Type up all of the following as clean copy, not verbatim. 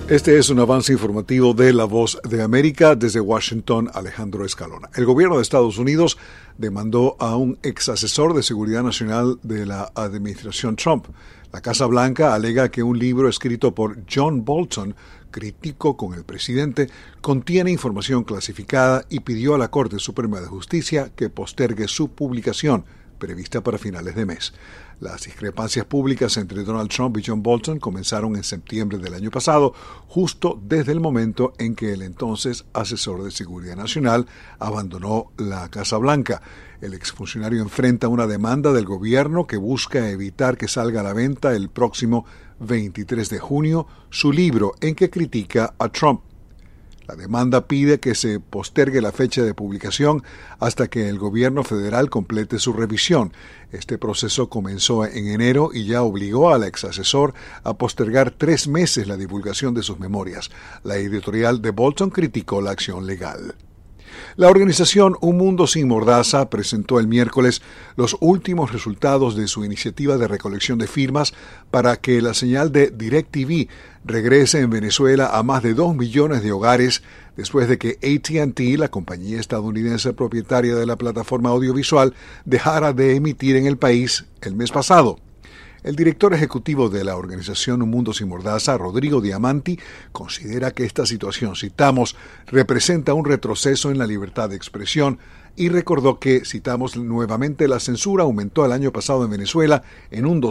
Este es un avance informativo de La Voz de América. Desde Washington, Alejandro Escalona. El gobierno de Estados Unidos demandó a un ex asesor de seguridad nacional de la administración Trump. La Casa Blanca alega que un libro escrito por John Bolton, crítico con el presidente, contiene información clasificada y pidió a la Corte Suprema de Justicia que postergue su publicación, prevista para finales de mes. Las discrepancias públicas entre Donald Trump y John Bolton comenzaron en septiembre del año pasado, justo desde el momento en que el entonces asesor de Seguridad Nacional abandonó la Casa Blanca. El exfuncionario enfrenta una demanda del gobierno que busca evitar que salga a la venta el próximo 23 de junio su libro en que critica a Trump. La demanda pide que se postergue la fecha de publicación hasta que el gobierno federal complete su revisión. Este proceso comenzó en enero y ya obligó al ex asesor a postergar 3 meses la divulgación de sus memorias. La editorial de Bolton criticó la acción legal. La organización Un Mundo Sin Mordaza presentó el miércoles los últimos resultados de su iniciativa de recolección de firmas para que la señal de DirecTV regrese en Venezuela a más de 2 millones de hogares después de que AT&T, la compañía estadounidense propietaria de la plataforma audiovisual, dejara de emitir en el país el mes pasado. El director ejecutivo de la organización Un Mundo Sin Mordaza, Rodrigo Diamanti, considera que esta situación, citamos, representa un retroceso en la libertad de expresión y recordó que, citamos nuevamente, la censura aumentó el año pasado en Venezuela en un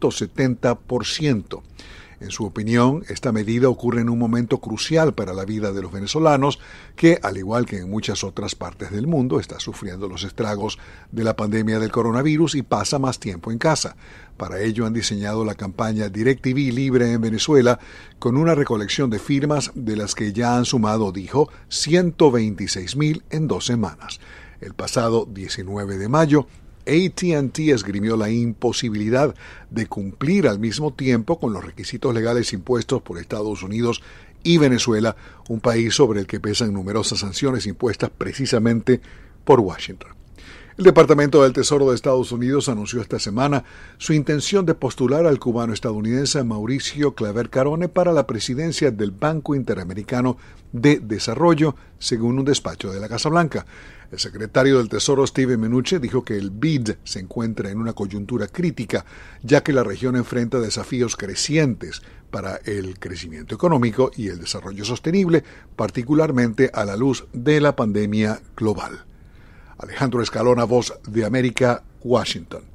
270%. En su opinión, esta medida ocurre en un momento crucial para la vida de los venezolanos que, al igual que en muchas otras partes del mundo, está sufriendo los estragos de la pandemia del coronavirus y pasa más tiempo en casa. Para ello han diseñado la campaña DirecTV Libre en Venezuela con una recolección de firmas de las que ya han sumado, dijo, 126,000 en 2 semanas. El pasado 19 de mayo, AT&T esgrimió la imposibilidad de cumplir al mismo tiempo con los requisitos legales impuestos por Estados Unidos y Venezuela, un país sobre el que pesan numerosas sanciones impuestas precisamente por Washington. El Departamento del Tesoro de Estados Unidos anunció esta semana su intención de postular al cubano-estadounidense Mauricio Claver Carone para la presidencia del Banco Interamericano de Desarrollo, según un despacho de la Casa Blanca. El secretario del Tesoro, Steven Mnuchin, dijo que el BID se encuentra en una coyuntura crítica, ya que la región enfrenta desafíos crecientes para el crecimiento económico y el desarrollo sostenible, particularmente a la luz de la pandemia global. Alejandro Escalona, Voz de América, Washington.